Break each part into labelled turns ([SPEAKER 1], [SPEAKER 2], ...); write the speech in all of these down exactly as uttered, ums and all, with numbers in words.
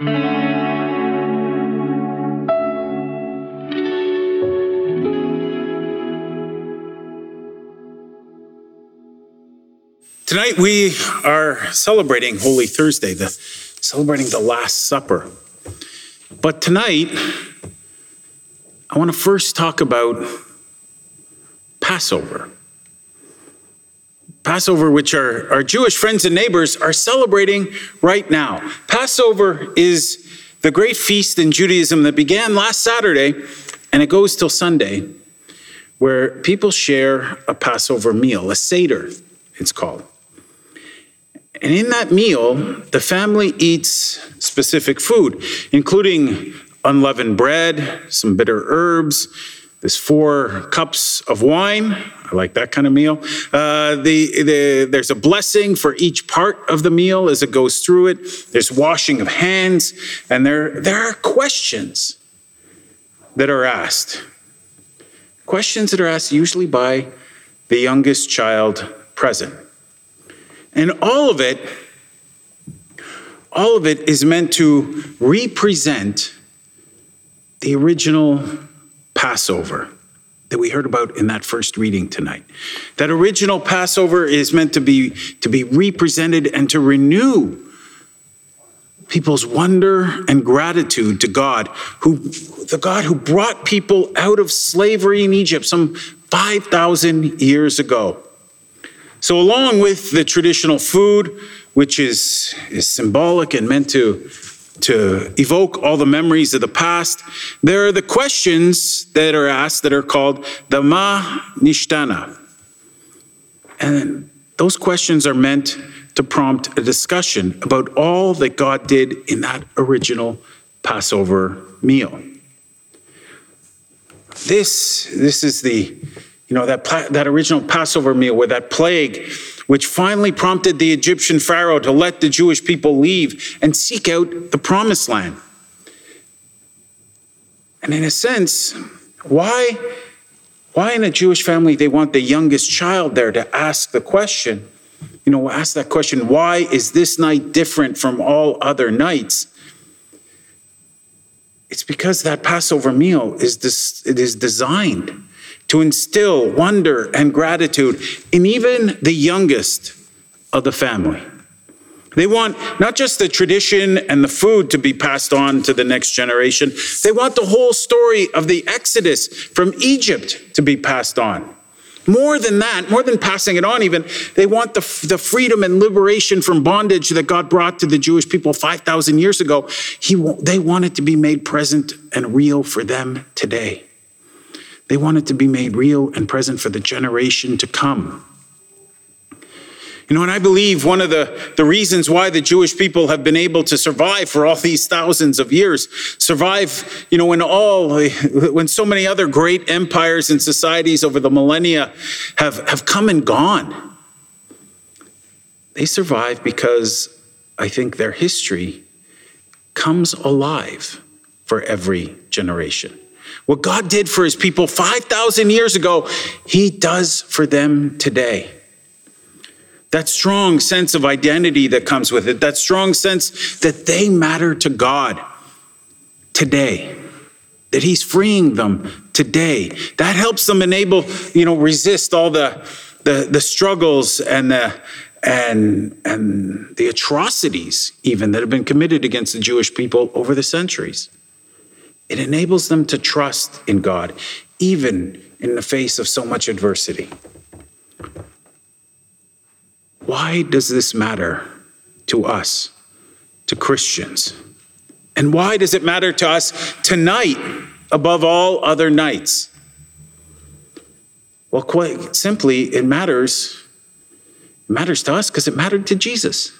[SPEAKER 1] Tonight we are celebrating Holy Thursday, the celebrating the Last Supper. But tonight, I want to first talk about Passover. Passover, which our, our Jewish friends and neighbors are celebrating right now. Passover is the great feast in Judaism that began last Saturday, and it goes till Sunday, where people share a Passover meal, a Seder, it's called. And in that meal, the family eats specific food, including unleavened bread, some bitter herbs. There's four cups of wine. I like that kind of meal. Uh, the, the, there's a blessing for each part of the meal as it goes through it. There's washing of hands. And there, there are questions that are asked. Questions that are asked usually by the youngest child present. And all of it, all of it is meant to represent the original Passover that we heard about in that first reading tonight. That original Passover is meant to be, to be represented and to renew people's wonder and gratitude to God, who, the God who brought people out of slavery in Egypt some five thousand years ago. So along with the traditional food, which is, is symbolic and meant to, to evoke all the memories of the past, there are the questions that are asked that are called the Ma Nishtana. And those questions are meant to prompt a discussion about all that God did in that original Passover meal. This, this is the You know, that, that original Passover meal where that plague, which finally prompted the Egyptian Pharaoh to let the Jewish people leave and seek out the promised land. And in a sense, why, why in a Jewish family they want the youngest child there to ask the question, you know, ask that question, why is this night different from all other nights? It's because that Passover meal is this, it is designed to instill wonder and gratitude in even the youngest of the family. They want not just the tradition and the food to be passed on to the next generation. They want the whole story of the Exodus from Egypt to be passed on. More than that, more than passing it on even, they want the, the freedom and liberation from bondage that God brought to the Jewish people five thousand years ago. He, they want it to be made present and real for them today. They want it to be made real and present for the generation to come. You know, and I believe one of the, the reasons why the Jewish people have been able to survive for all these thousands of years, survive, you know, when all, when so many other great empires and societies over the millennia have, have come and gone. They survive because I think their history comes alive for every generation. What God did for his people five thousand years ago, he does for them today. That strong sense of identity that comes with it, that strong sense that they matter to God today, that he's freeing them today. That helps them enable, you know, resist all the, the, the struggles and the, and, and the atrocities even that have been committed against the Jewish people over the centuries. It enables them to trust in God, even in the face of so much adversity. Why does this matter to us, to Christians? And why does it matter to us tonight above all other nights? Well, quite simply, it matters. It matters to us because it mattered to Jesus.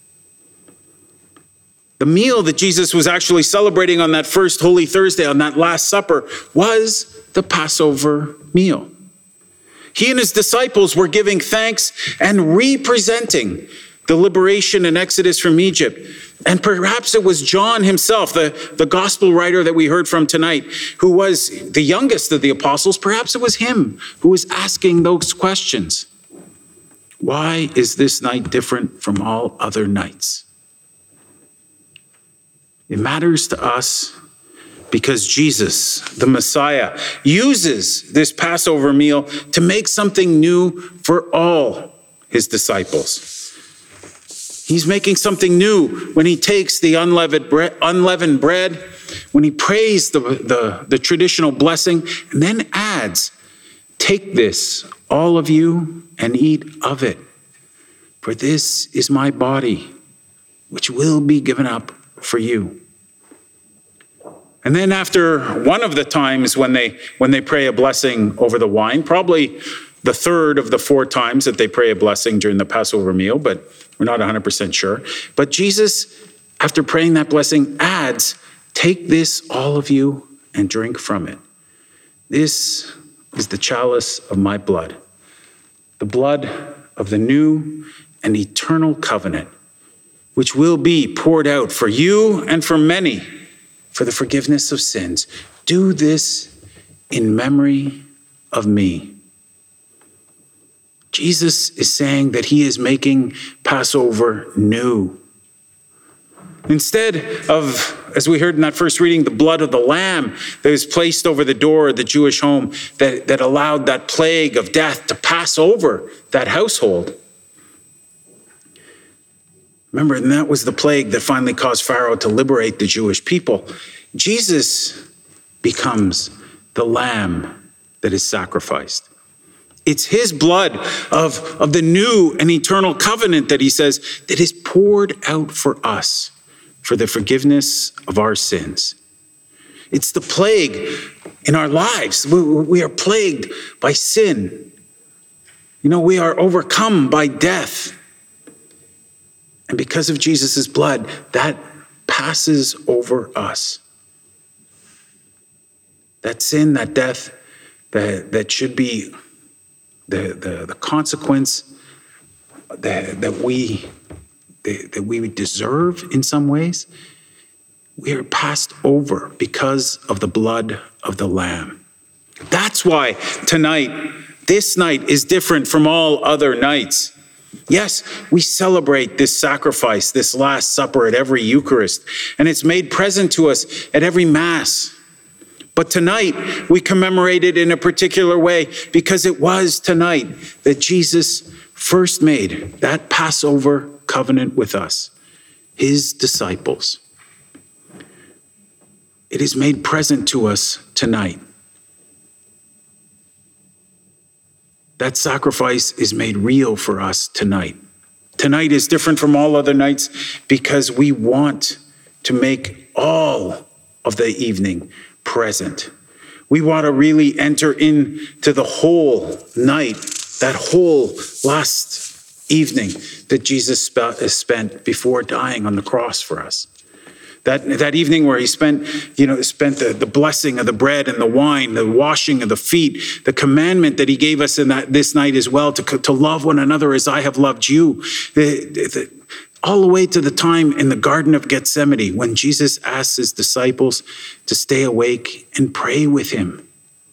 [SPEAKER 1] The meal that Jesus was actually celebrating on that first Holy Thursday, on that Last Supper, was the Passover meal. He and his disciples were giving thanks and representing the liberation and exodus from Egypt. And perhaps it was John himself, the, the gospel writer that we heard from tonight, who was the youngest of the apostles. Perhaps it was him who was asking those questions. Why is this night different from all other nights? It matters to us because Jesus, the Messiah, uses this Passover meal to make something new for all his disciples. He's making something new when he takes the unleavened bread, unleavened bread, when he prays the, the, the traditional blessing, and then adds, "Take this, all of you, and eat of it. For this is my body, which will be given up for you." And then after one of the times when they when they pray a blessing over the wine, probably the third of the four times that they pray a blessing during the Passover meal, but we're not one hundred percent sure. But Jesus, after praying that blessing, adds, "Take this, all of you, and drink from it. This is the chalice of my blood, the blood of the new and eternal covenant, which will be poured out for you and for many for the forgiveness of sins. Do this in memory of me." Jesus is saying that he is making Passover new. Instead of, as we heard in that first reading, the blood of the lamb that was placed over the door of the Jewish home that, that allowed that plague of death to pass over that household. Remember, and that was the plague that finally caused Pharaoh to liberate the Jewish people. Jesus becomes the lamb that is sacrificed. It's his blood of, of the new and eternal covenant that he says that is poured out for us for the forgiveness of our sins. It's the plague in our lives. We, we are plagued by sin. You know, we are overcome by death. And because of Jesus' blood, that passes over us. That sin, that death, that, that should be the, the, the consequence that, that, we, that, that we deserve in some ways, we are passed over because of the blood of the Lamb. That's why tonight, this night is different from all other nights. Yes, we celebrate this sacrifice, this Last Supper at every Eucharist, and it's made present to us at every Mass. But tonight, we commemorate it in a particular way because it was tonight that Jesus first made that Passover covenant with us, his disciples. It is made present to us tonight. That sacrifice is made real for us tonight. Tonight is different from all other nights because we want to make all of the evening present. We want to really enter into the whole night, that whole last evening that Jesus spent before dying on the cross for us. That, that evening where he spent, you know, spent the, the blessing of the bread and the wine, the washing of the feet, the commandment that he gave us in that this night as well, to, to love one another as I have loved you. The, the, all the way to the time in the Garden of Gethsemane when Jesus asked his disciples to stay awake and pray with him.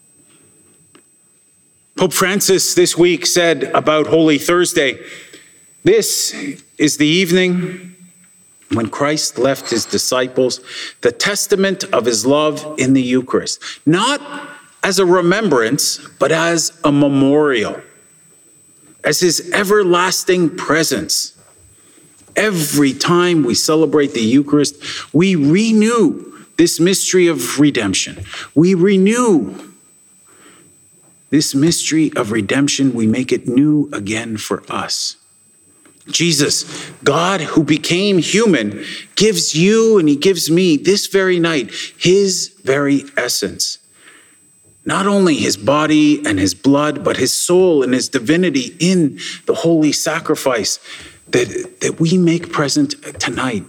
[SPEAKER 1] Pope Francis this week said about Holy Thursday, "This is the evening when Christ left his disciples the testament of his love in the Eucharist, not as a remembrance, but as a memorial, as his everlasting presence. Every time we celebrate the Eucharist, we renew this mystery of redemption. We renew this mystery of redemption. We make it new again for us. Jesus, God who became human, gives you and he gives me this very night his very essence. Not only his body and his blood, but his soul and his divinity in the holy sacrifice that, that we make present tonight.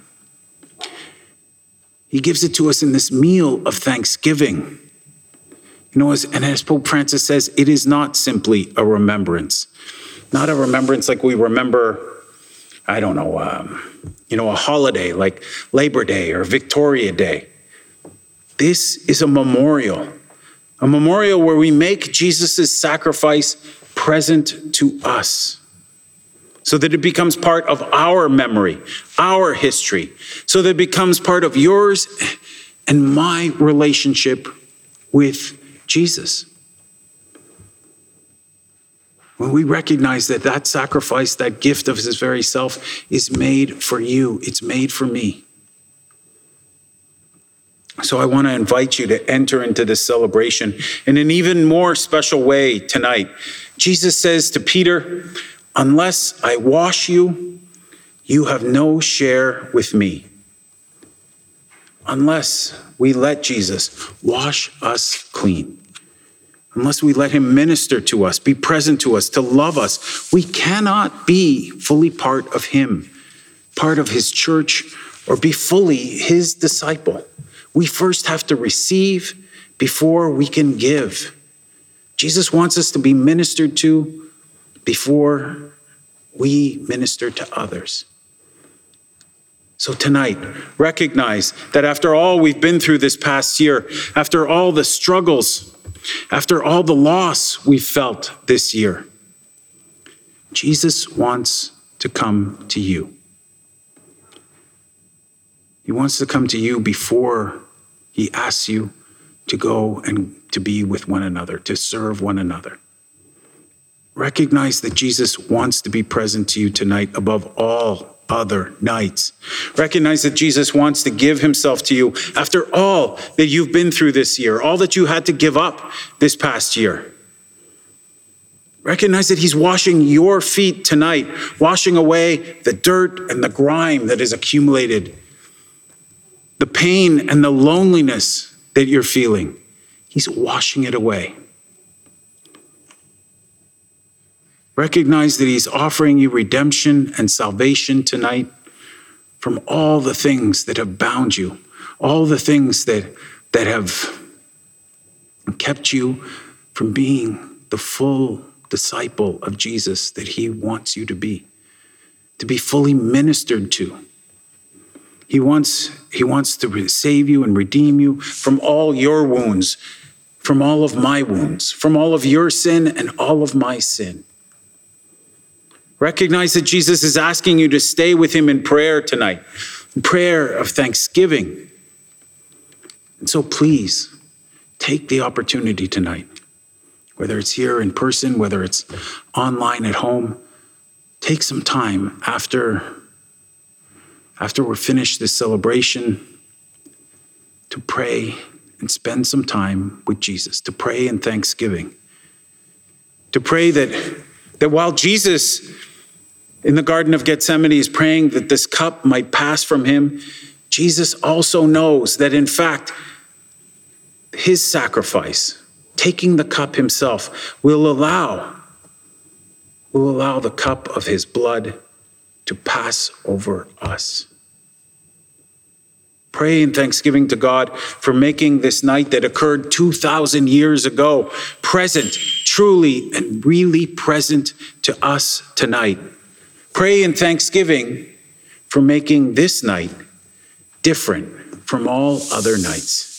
[SPEAKER 1] He gives it to us in this meal of thanksgiving. You know, as, and as Pope Francis says, it is not simply a remembrance. Not a remembrance like we remember, I don't know, um, you know, a holiday like Labor Day or Victoria Day. This is a memorial, a memorial where we make Jesus' sacrifice present to us. so that it becomes part of our memory, our history, so that it becomes part of yours and my relationship with Jesus. When we recognize that that sacrifice, that gift of his very self is made for you, it's made for me. So I want to invite you to enter into this celebration in an even more special way tonight. Jesus says to Peter, unless I wash you, you have no share with me. Unless we let Jesus wash us clean. Unless we let him minister to us, be present to us, to love us, we cannot be fully part of him, part of his church, or be fully his disciple. We first have to receive before we can give. Jesus wants us to be ministered to before we minister to others. So tonight, recognize that after all we've been through this past year, after all the struggles, after all the loss we've felt this year, Jesus wants to come to you. He wants to come to you before he asks you to go and to be with one another, to serve one another. Recognize that Jesus wants to be present to you tonight above all other nights. Recognize that Jesus wants to give himself to you after all that you've been through this year, all that you had to give up this past year. Recognize that he's washing your feet tonight, washing away the dirt and the grime that is accumulated, the pain and the loneliness that you're feeling. He's washing it away. Recognize that he's offering you redemption and salvation tonight from all the things that have bound you, all the things that, that have kept you from being the full disciple of Jesus that he wants you to be, to be fully ministered to. He wants, he wants to save you and redeem you from all your wounds, from all of my wounds, from all of your sin and all of my sin. Recognize that Jesus is asking you to stay with him in prayer tonight, in prayer of thanksgiving. And so please take the opportunity tonight, whether it's here in person, whether it's online at home, take some time after, after we're finished this celebration to pray and spend some time with Jesus, to pray in thanksgiving, to pray that, that while Jesus in the Garden of Gethsemane is praying that this cup might pass from him, Jesus also knows that in fact, his sacrifice, taking the cup himself, will allow, will allow the cup of his blood to pass over us. Pray in thanksgiving to God for making this night that occurred two thousand years ago present, truly and really present to us tonight. Pray in thanksgiving for making this night different from all other nights.